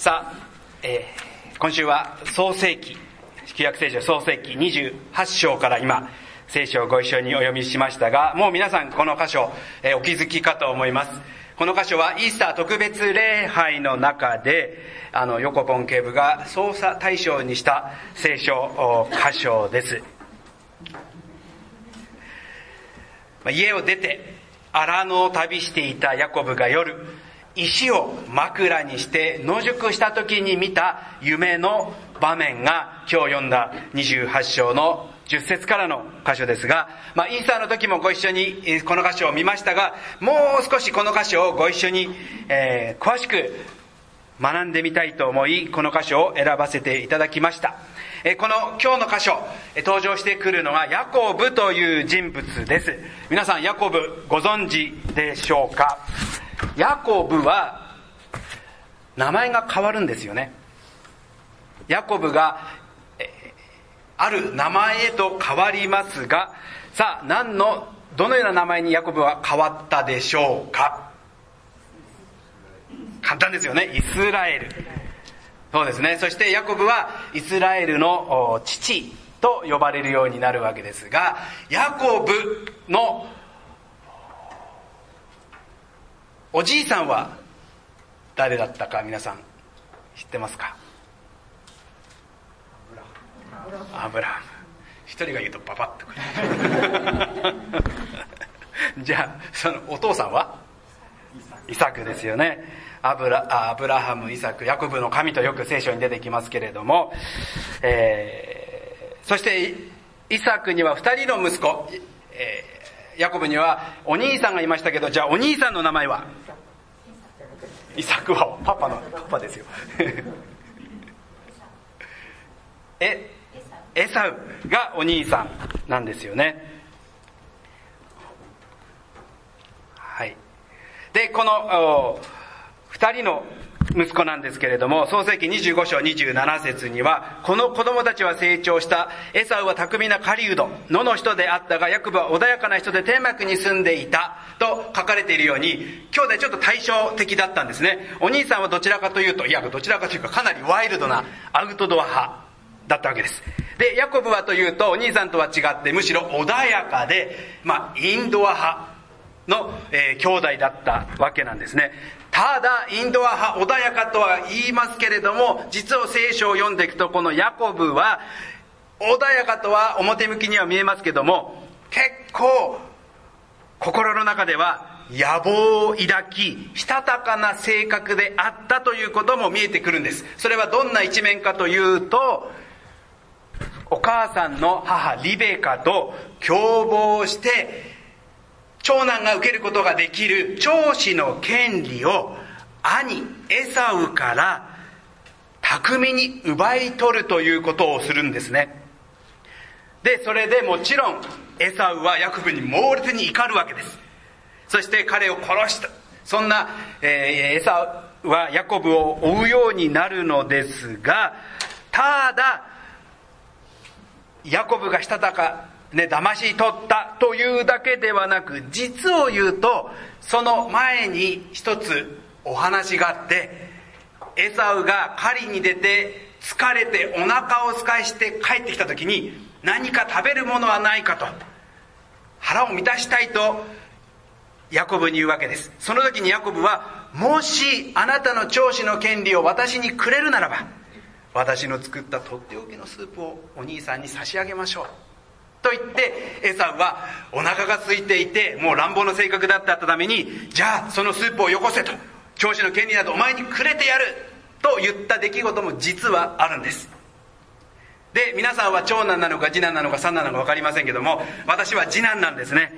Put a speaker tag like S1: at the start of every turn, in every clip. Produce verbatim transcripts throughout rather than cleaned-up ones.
S1: さあ、えー、今週は創世記、旧約聖書創世記にじゅうはち章から今聖書をご一緒にお読みしましたが、もう皆さんこの箇所、えー、お気づきかと思います。この箇所はイースター特別礼拝の中で、あの横ポン警部が捜査対象にした聖書箇所です。家を出て荒野を旅していたヤコブが夜、石を枕にして野宿した時に見た夢の場面が今日読んだにじゅうはち章のじゅっ節からの箇所ですが、まあ、イースターの時もご一緒にこの箇所を見ましたが、もう少しこの箇所をご一緒に、えー、詳しく学んでみたいと思い、この箇所を選ばせていただきました。この今日の箇所、登場してくるのがヤコブという人物です。皆さんヤコブご存知でしょうか？ヤコブは名前が変わるんですよね。ヤコブがある名前へと変わりますが、さあ何のどのような名前にヤコブは変わったでしょうか？簡単ですよね。イスラエル。そうですね。そしてヤコブはイスラエルの父と呼ばれるようになるわけですが、ヤコブのおじいさんは誰だったか皆さん知ってますか？アブラハム。一人が言うとパパッとくるじゃあそのお父さんはイサクですよね。アブラ、アブラハム、イサク、ヤコブの神とよく聖書に出てきますけれども、えー、そしてイサクには二人の息子、えー、ヤコブにはお兄さんがいましたけど、じゃあお兄さんの名前は？イサクはパパのパパですよえエサウがお兄さんなんですよね。はい。でこの二人の息子なんですけれども、創世記にじゅうご章にじゅうなな節には、この子供たちは成長した。エサウは巧みな狩人、野の人であったが、ヤコブは穏やかな人で天幕に住んでいたと書かれているように、兄弟ちょっと対照的だったんですね。お兄さんはどちらかというと、いやどちらかというかかなりワイルドなアウトドア派だったわけです。でヤコブはというと、お兄さんとは違ってむしろ穏やかで、まあインドア派の、えー、兄弟だったわけなんですね。ただインドア派、穏やかとは言いますけれども、実は聖書を読んでいくと、このヤコブは穏やかとは表向きには見えますけども、結構心の中では野望を抱き、したたかな性格であったということも見えてくるんです。それはどんな一面かというと、お母さんの母リベカと共謀して長男が受けることができる長子の権利を兄エサウから巧みに奪い取るということをするんですね。でそれでもちろんエサウはヤコブに猛烈に怒るわけです。そして彼を殺した。そんな、えー、エサウはヤコブを追うようになるのですが、ただヤコブがしたたかね、騙し取ったというだけではなく、実を言うとその前に一つお話があって、エサウが狩りに出て疲れてお腹をすかして帰ってきた時に、何か食べるものはないかと腹を満たしたいとヤコブに言うわけです。その時にヤコブは、もしあなたの長子の権利を私にくれるならば、私の作ったとっておきのスープをお兄さんに差し上げましょうと言って、エサウはお腹が空いていてもう乱暴な性格だったために、じゃあそのスープをよこせと、長子の権利などお前にくれてやると言った出来事も実はあるんです。で皆さんは長男なのか次男なのか三男なのか分かりませんけども、私は次男なんですね。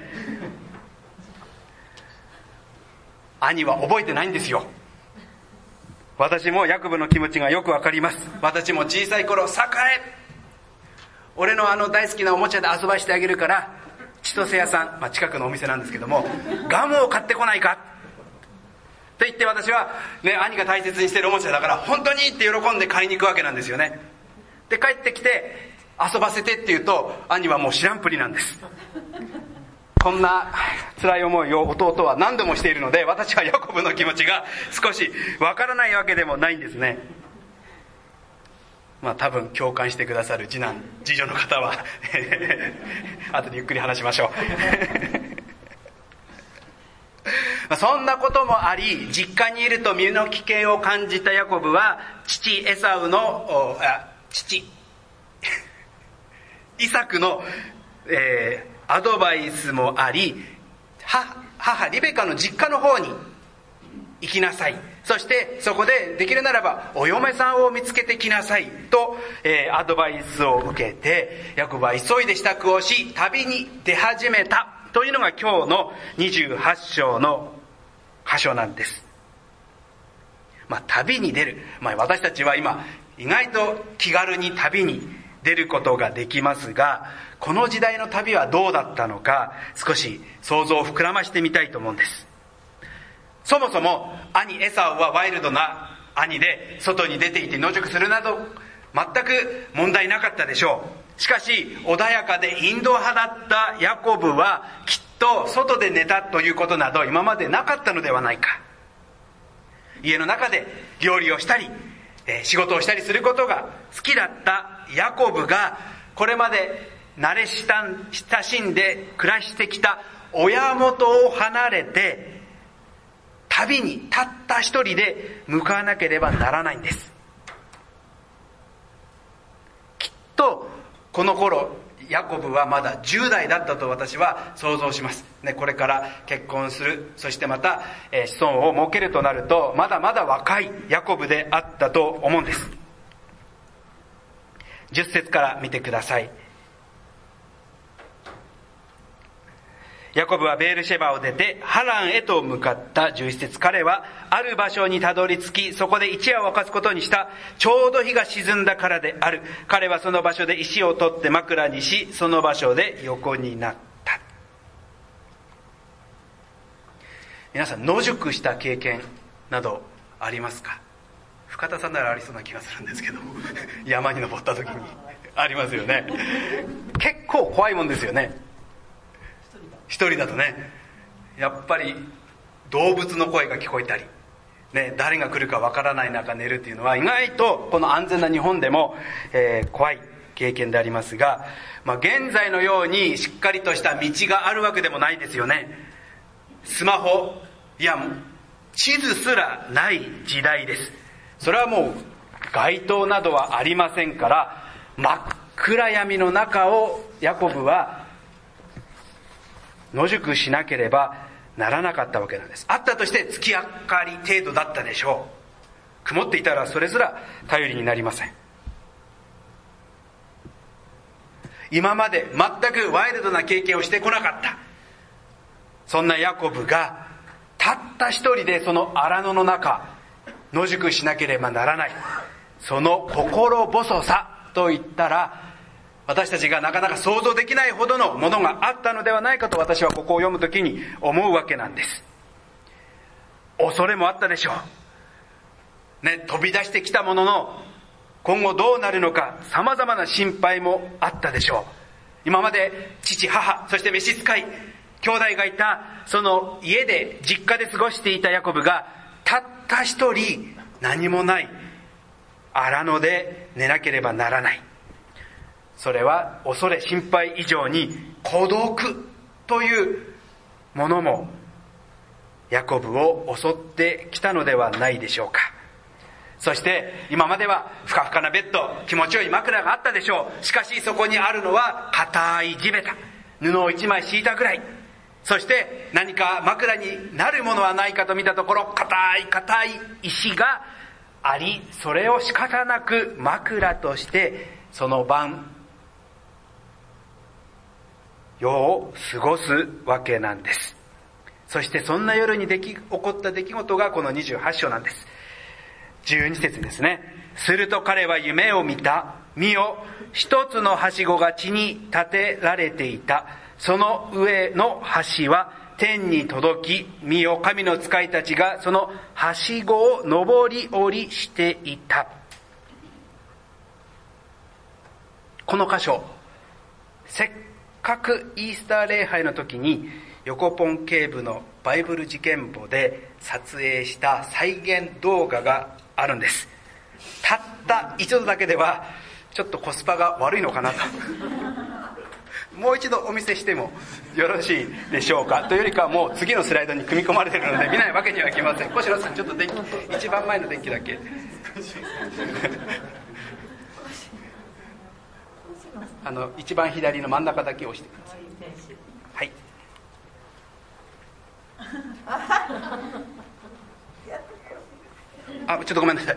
S1: 兄は覚えてないんですよ。私もヤコブの気持ちがよく分かります。私も小さい頃、さかえ俺のあの大好きなおもちゃで遊ばしてあげるから千歳屋さん、まあ、近くのお店なんですけども、ガムを買ってこないかと言って、私は、ね、兄が大切にしているおもちゃだから本当にって喜んで買いに行くわけなんですよね。で帰ってきて遊ばせてって言うと、兄はもう知らんぷりなんです。 こんな辛い思いを弟は何度もしているので、私はヤコブの気持ちが少しわからないわけでもないんですね。まあ多分共感してくださる次男次女の方は後でゆっくり話しましょうそんなこともあり、実家にいると身の危険を感じたヤコブは父エサウのあ父イサクの、えー、アドバイスもあり、母, 母リベカの実家の方に行きなさい、そしてそこでできるならばお嫁さんを見つけてきなさいと、えー、アドバイスを受けて、ヤコブは急いで支度をし旅に出始めたというのが今日のにじゅうはち章の箇所なんです。まあ旅に出る、まあ、私たちは今意外と気軽に旅に出ることができますが、この時代の旅はどうだったのか、少し想像を膨らましてみたいと思うんです。そもそも兄エサウはワイルドな兄で、外に出ていて野宿するなど全く問題なかったでしょう。しかし穏やかでインド派だったヤコブはきっと外で寝たということなど今までなかったのではないか。家の中で料理をしたり仕事をしたりすることが好きだったヤコブが、これまで慣れ親しんで暮らしてきた親元を離れて旅にたった一人で向かわなければならないんです。きっとこの頃ヤコブはまだじゅう代だったと私は想像します、ね、これから結婚する、そしてまた、えー、子孫を設けるとなるとまだまだ若いヤコブであったと思うんです。じゅっ節から見てください。ヤコブはベールシェバを出てハランへと向かった。じゅういち節、彼はある場所にたどり着き、そこで一夜を明かすことにした。ちょうど日が沈んだからである。彼はその場所で石を取って枕にし、その場所で横になった。皆さん野宿した経験などありますか？深田さんならありそうな気がするんですけど山に登った時にありますよね。結構怖いもんですよね。一人だとね、やっぱり動物の声が聞こえたり、ね、誰が来るかわからない中寝るっていうのは意外とこの安全な日本でも、えー、怖い経験でありますが、まあ、現在のようにしっかりとした道があるわけでもないですよね。スマホ、いやもう地図すらない時代です。それはもう街灯などはありませんから、真っ暗闇の中をヤコブは野宿しなければならなかったわけなんです。あったとして月明かり程度だったでしょう。曇っていたらそれすら頼りになりません。今まで全くワイルドな経験をしてこなかった、そんなヤコブがたった一人でその荒野の中野宿しなければならない、その心細さといったら私たちがなかなか想像できないほどのものがあったのではないかと、私はここを読むときに思うわけなんです。恐れもあったでしょう、ね、飛び出してきたものの今後どうなるのか様々な心配もあったでしょう。今まで父、母、そして召使い、兄弟がいたその家で実家で過ごしていたヤコブがたった一人何もない荒野で寝なければならない。それは恐れ心配以上に孤独というものもヤコブを襲ってきたのではないでしょうか。そして今まではふかふかなベッド、気持ちよい枕があったでしょう。しかしそこにあるのは硬い地べた、布を一枚敷いたぐらい。そして何か枕になるものはないかと見たところ、硬い硬い石があり、それを仕方なく枕としてその晩夜を過ごすわけなんです。そしてそんな夜にでき起こった出来事がこのにじゅうはち章なんです。じゅうに節ですね。すると彼は夢を見た。見よ、一つのはしごが地に立てられていた。その上の橋は天に届き、見よ、神の使いたちがそのはしごを上り下りしていた。この箇所、せっくイースター礼拝の時に横ポン警部のバイブル事件簿で撮影した再現動画があるんです。たった一度だけではちょっとコスパが悪いのかなともう一度お見せしてもよろしいでしょうか。というよりかはもう次のスライドに組み込まれているので見ないわけにはいきません。小城さん、ちょっと電気一番前の電気だけあの一番左の真ん中だけ押してください。はい。あ、ちょっとごめんなさい。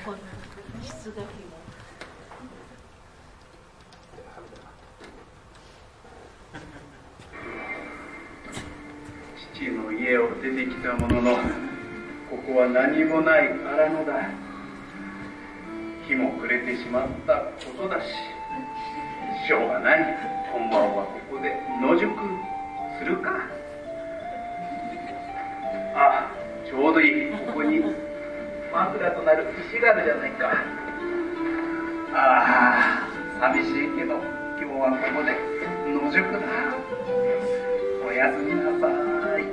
S1: 父の家を出てきたものの、ここは何もない荒野だ。日も暮れてしまったことだし、しょうがない。今晩はここで野宿するか。あ、ちょうどいい。ここに枕となる石があるじゃないか。ああ、寂しいけど今日はここで野宿だ。おやすみなさい。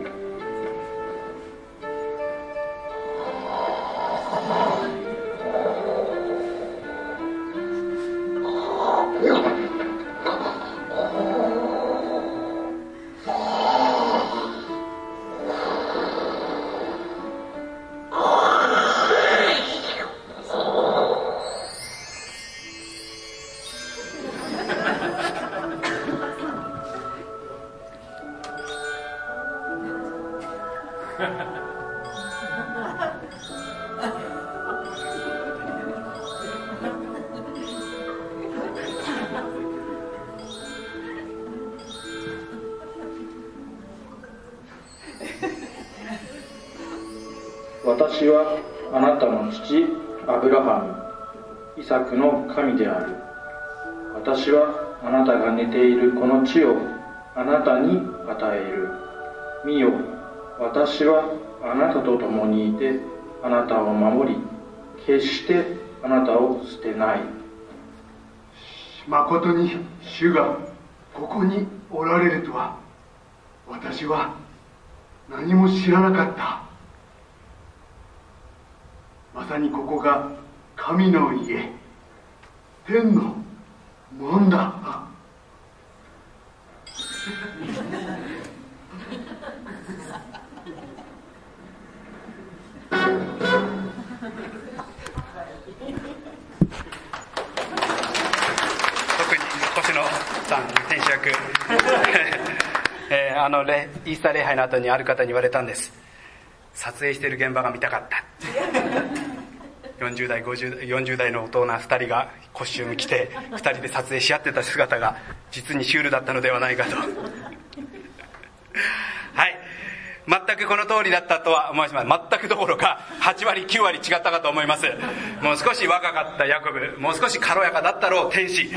S2: 私はあなたの父アブラハム、イサクの神である。私はあなたが寝ているこの地をあなたに与える。見よ、私はあなたと共にいてあなたを守り、決してあなたを捨てない。
S3: まことに主がここにおられるとは私は何も知らなかった。まさにここが神の家、天の門だ。
S1: 特に星野さん、天使役、えー、あのレイースター礼拝の後にある方に言われたんです。撮影している現場が見たかったよんじゅう代ごじゅう代よんじゅう代の大人ふたりがコスチューム着てふたりで撮影し合ってた姿が実にシュールだったのではないかとはい、全くこの通りだったとは思います。全くどころかはちわりきゅうわり違ったかと思います。もう少し若かったヤコブ、もう少し軽やかだったろう天使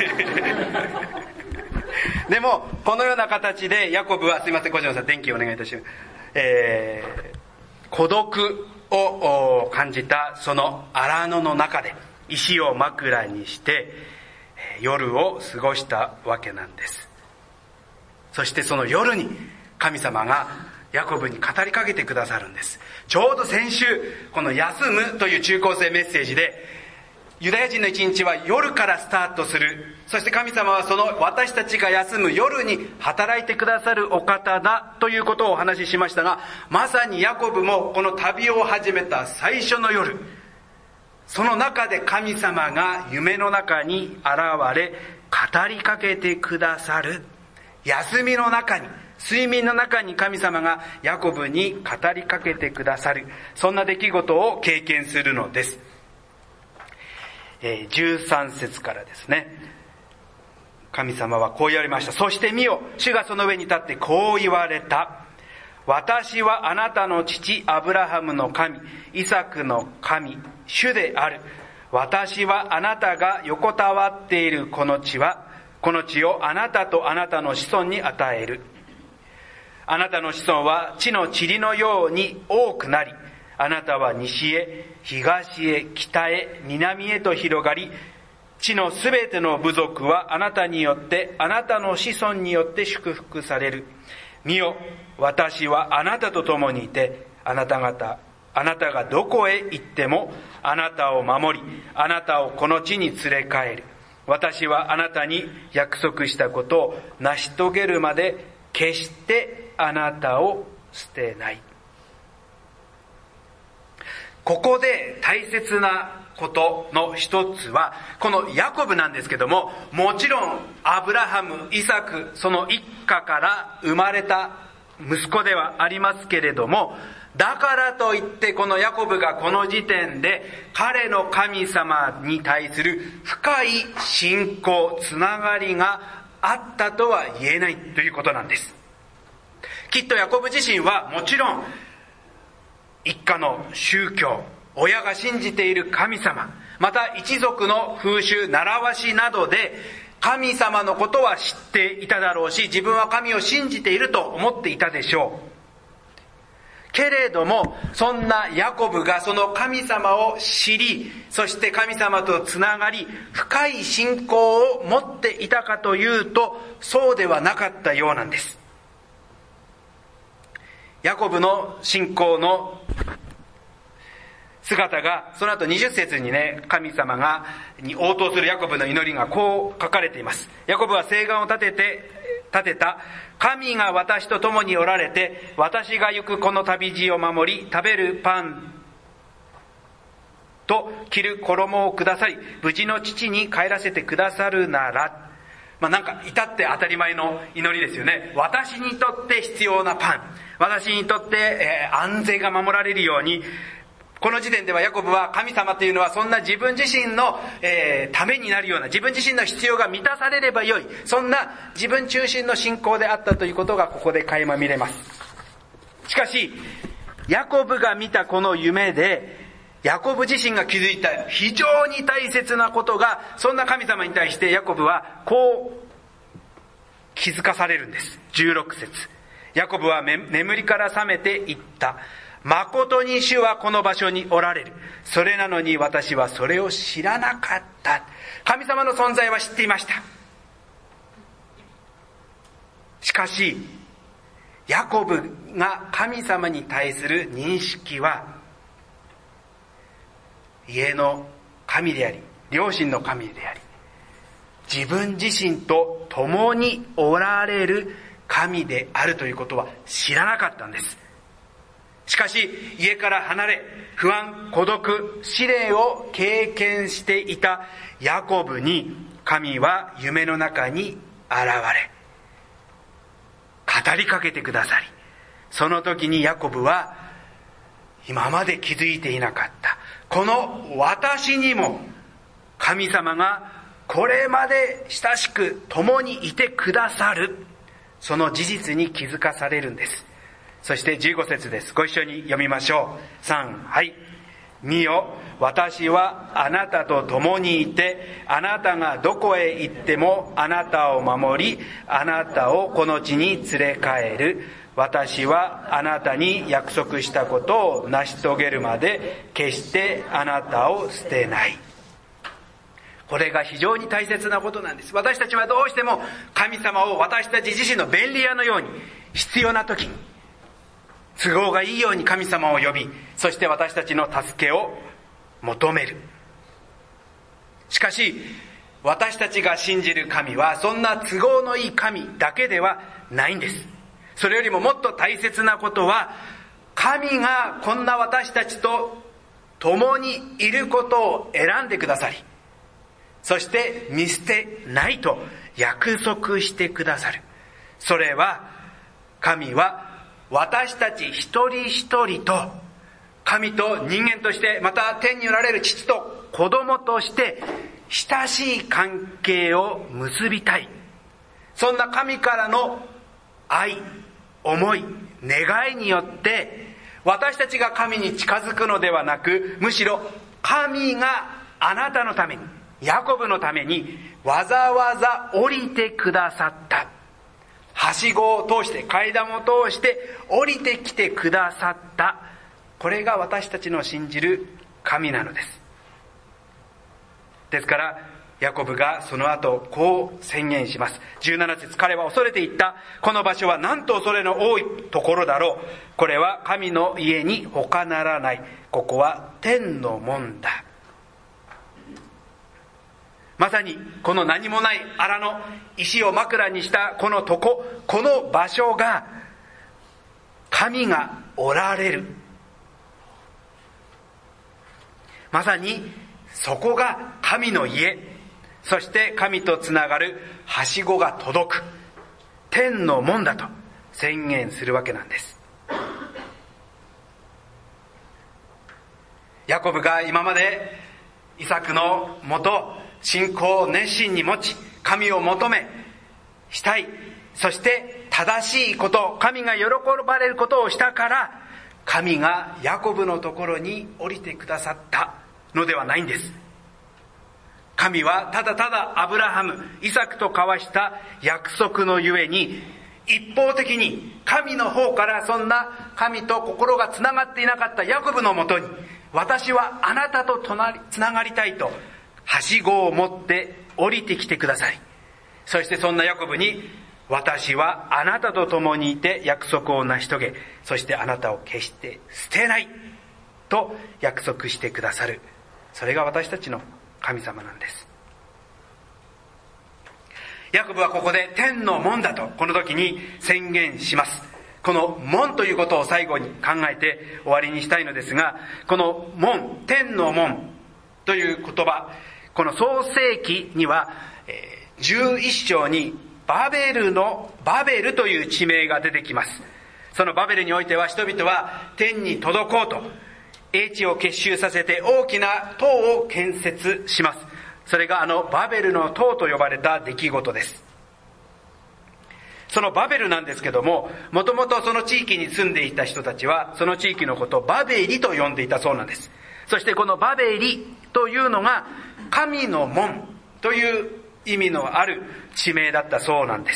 S1: でもこのような形でヤコブは、すいません小島さん電気お願いいたします。えー、孤独を感じたその荒野の中で石を枕にして夜を過ごしたわけなんです。そしてその夜に神様がヤコブに語りかけてくださるんです。ちょうど先週この休むという中高生メッセージで、ユダヤ人の一日は夜からスタートする。そして神様はその私たちが休む夜に働いてくださるお方だということをお話ししましたが、まさにヤコブもこの旅を始めた最初の夜、その中で神様が夢の中に現れ語りかけてくださる。休みの中に、睡眠の中に神様がヤコブに語りかけてくださる、そんな出来事を経験するのです。じゅうさん節からですね、神様はこう言われました。そして見よ、主がその上に立ってこう言われた。私はあなたの父アブラハムの神、イサクの神、主である。私はあなたが横たわっているこの地は、この地をあなたとあなたの子孫に与える。あなたの子孫は地の塵のように多くなり、あなたは西へ、東へ、北へ、南へと広がり、 地のすべての部族はあなたによって、あなたの子孫によって祝福される。見よ、私はあなたと共にいて、あなた方、あなたがどこへ行っても、あなたを守り、あなたをこの地に連れ帰る。私はあなたに約束したことを成し遂げるまで、決してあなたを捨てない。ここで大切なことの一つは、このヤコブなんですけども、もちろんアブラハム、イサク、その一家から生まれた息子ではありますけれども、だからといってこのヤコブがこの時点で彼の神様に対する深い信仰、つながりがあったとは言えないということなんです。きっとヤコブ自身はもちろん一家の宗教、親が信じている神様、また一族の風習、習わしなどで神様のことは知っていただろうし、自分は神を信じていると思っていたでしょう。けれども、そんなヤコブがその神様を知り、そして神様とつながり、深い信仰を持っていたかというと、そうではなかったようなんです。ヤコブの信仰の姿が、その後にじゅっ節にね、神様がに応答するヤコブの祈りがこう書かれています。ヤコブは誓願を立てて立てた。神が私と共におられて、私が行くこの旅路を守り、食べるパンと着る衣をくださり、無事の父に帰らせてくださるなら。まあなんか至って当たり前の祈りですよね。私にとって必要なパン、私にとって、えー、安全が守られるように。この時点ではヤコブは神様というのはそんな自分自身の、えー、ためになるような、自分自身の必要が満たされればよい、そんな自分中心の信仰であったということがここで垣間見れます。しかしヤコブが見たこの夢で、ヤコブ自身が気づいた非常に大切なことが、そんな神様に対してヤコブはこう気づかされるんです。じゅうろく節、ヤコブは眠りから覚めて言った。誠に主はこの場所におられる。それなのに私はそれを知らなかった。神様の存在は知っていました。しかしヤコブが神様に対する認識は、家の神であり、両親の神であり、自分自身と共におられる神であるということは知らなかったんです。しかし家から離れ、不安、孤独、試練を経験していたヤコブに神は夢の中に現れ、語りかけてくださり、その時にヤコブは今まで気づいていなかったこの私にも神様がこれまで親しく共にいてくださる、その事実に気づかされるんです。そしてじゅうご節です。ご一緒に読みましょう。さん、はい。見よ、私はあなたと共にいて、あなたがどこへ行ってもあなたを守り、あなたをこの地に連れ帰る。私はあなたに約束したことを成し遂げるまで、決してあなたを捨てない。これが非常に大切なことなんです。私たちはどうしても神様を私たち自身の便利屋のように、必要な時に都合がいいように神様を呼び、そして私たちの助けを求める。しかし私たちが信じる神はそんな都合のいい神だけではないんです。それよりももっと大切なことは、神がこんな私たちと共にいることを選んでくださり、そして見捨てないと約束してくださる。それは、神は私たち一人一人と神と人間として、また天におられる父と子供として親しい関係を結びたい、そんな神からの愛、思い、願いによって私たちが神に近づくのではなく、むしろ神があなたのために、ヤコブのためにわざわざ降りてくださった。はしごを通して、階段を通して降りてきてくださった。これが私たちの信じる神なのです。ですからヤコブがその後こう宣言します。じゅうなな節、彼は恐れて言った。この場所はなんと恐れの多いところだろう。これは神の家に他ならない。ここは天の門だ。まさにこの何もない荒の石を枕にしたこのとこ、この場所が神がおられる。まさにそこが神の家、そして神とつながるはしごが届く天の門だと宣言するわけなんです。ヤコブが今までイサクのもと信仰を熱心に持ち、神を求めしたい、そして正しいこと、神が喜ばれることをしたから、神がヤコブのところに降りてくださったのではないんです。神はただただアブラハム、イサクと交わした約束のゆえに、一方的に神の方からそんな神と心がつながっていなかったヤコブのもとに、私はあなたとつながりたいとはしごを持って降りてきてください。そしてそんなヤコブに、私はあなたと共にいて約束を成し遂げ、そしてあなたを決して捨てないと約束してくださる。それが私たちの神様なんです。ヤコブはここで天の門だとこの時に宣言します。この門ということを最後に考えて終わりにしたいのですが、この門、天の門という言葉、この創世記にはじゅういっ章にバベルのバベルという地名が出てきます。そのバベルにおいては人々は天に届こうと英知を結集させて大きな塔を建設します。それがあのバベルの塔と呼ばれた出来事です。そのバベルなんですけども、もともとその地域に住んでいた人たちはその地域のことをバベリと呼んでいたそうなんです。そしてこのバベリというのが神の門という意味のある地名だったそうなんです。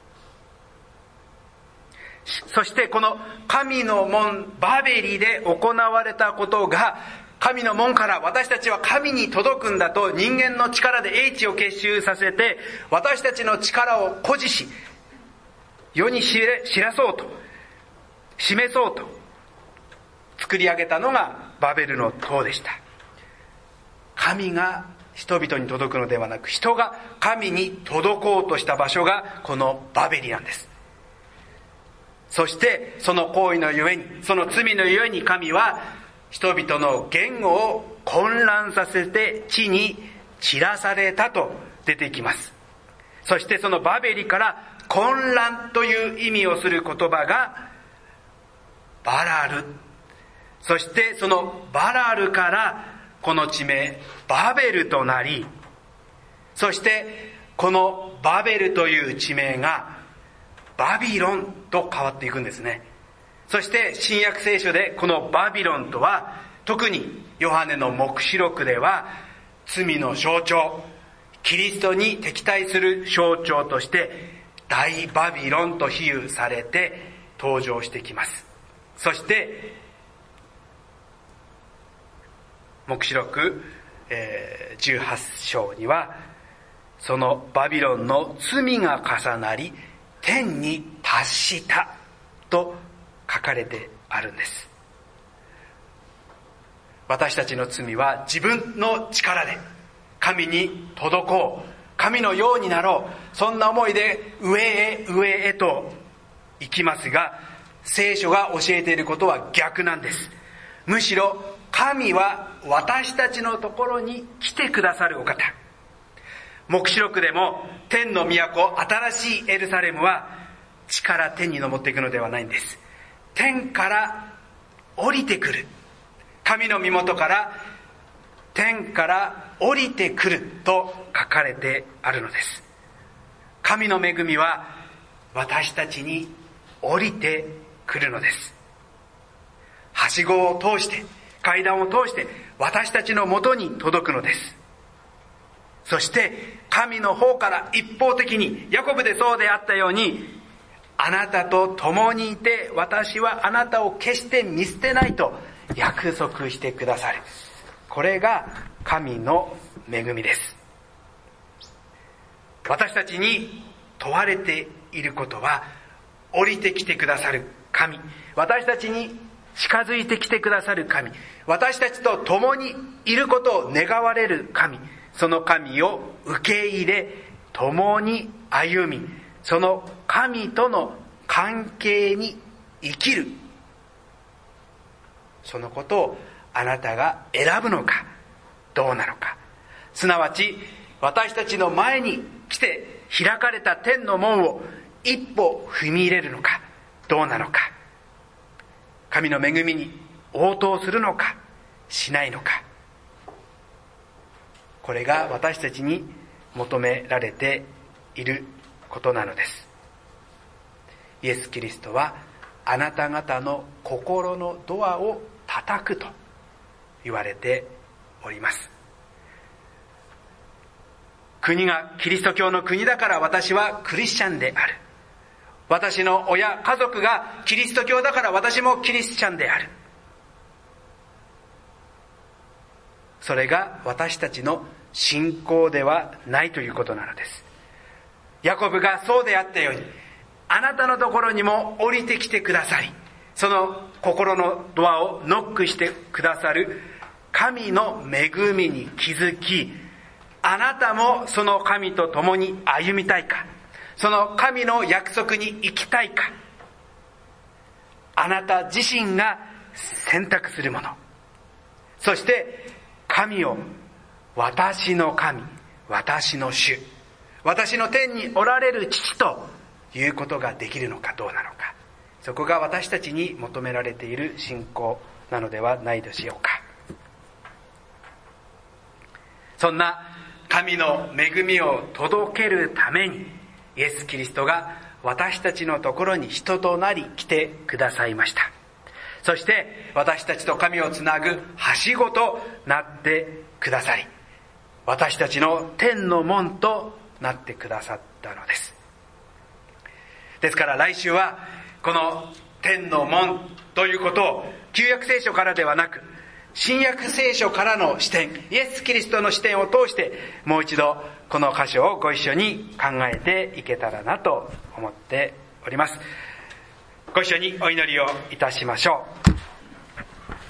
S1: そしてこの神の門バベリで行われたことが、神の門から私たちは神に届くんだと人間の力で英知を結集させて、私たちの力を誇示し世に知らそうと示そうと作り上げたのがバベルの塔でした。神が人々に届くのではなく、人が神に届こうとした場所がこのバベリなんです。そしてその行為のゆえに、その罪のゆえに、神は人々の言語を混乱させて地に散らされたと出てきます。そしてそのバベリから混乱という意味をする言葉がバラル、そしてそのバラルからこの地名バベルとなり、そしてこのバベルという地名がバビロンと変わっていくんですね。そして新約聖書でこのバビロンとは、特にヨハネの黙示録では罪の象徴、キリストに敵対する象徴として大バビロンと比喩されて登場してきます。そして黙示録じゅうはち章には、そのバビロンの罪が重なり天に達したと書かれてあるんです。私たちの罪は自分の力で神に届こう、神のようになろう、そんな思いで上へ上へと行きますが、聖書が教えていることは逆なんです。むしろ神は私たちのところに来てくださるお方。黙示録でも天の都、新しいエルサレムは地から天に昇っていくのではないんです。天から降りてくる、神の身元から天から降りてくると書かれてあるのです。神の恵みは私たちに降りてくるのです。はしごを通して、階段を通して私たちのもとに届くのです。そして神の方から一方的に、ヤコブでそうであったように、あなたと共にいて私はあなたを決して見捨てないと約束してくださる。これが神の恵みです。 私たちに問われていることは、降りてきてくださる神、私たちに近づいてきてくださる神、私たちと共にいることを願われる神、その神を受け入れ、共に歩み、その神との関係に生きる、そのことをあなたが選ぶのかどうなのか、すなわち私たちの前に来て開かれた天の門を一歩踏み入れるのかどうなのか、神の恵みに応答するのかしないのか、これが私たちに求められていることなのです。イエス・キリストはあなた方の心のドアを叩くと言われております。国がキリスト教の国だから私はクリスチャンである。私の親、家族がキリスト教だから私もキリスチャンである。それが私たちの信仰ではないということなのです。ヤコブがそうであったように、あなたのところにも降りてきてくださり、その心のドアをノックしてくださる神の恵みに気づき、あなたもその神と共に歩みたいか、その神の約束に生きたいか、あなた自身が選択するもの。そして神を私の神、私の主、私の天におられる父ということができるのかどうなのか、そこが私たちに求められている信仰なのではないでしょうか。そんな神の恵みを届けるために、イエス・キリストが私たちのところに人となり来てくださいました。そして私たちと神をつなぐはしごとなってくださり、私たちの天の門となってくださったのです。ですから来週はこの天の門ということを旧約聖書からではなく、新約聖書からの視点、イエス・キリストの視点を通してもう一度この箇所をご一緒に考えていけたらなと思っております。ご一緒にお祈りをいたしましょう。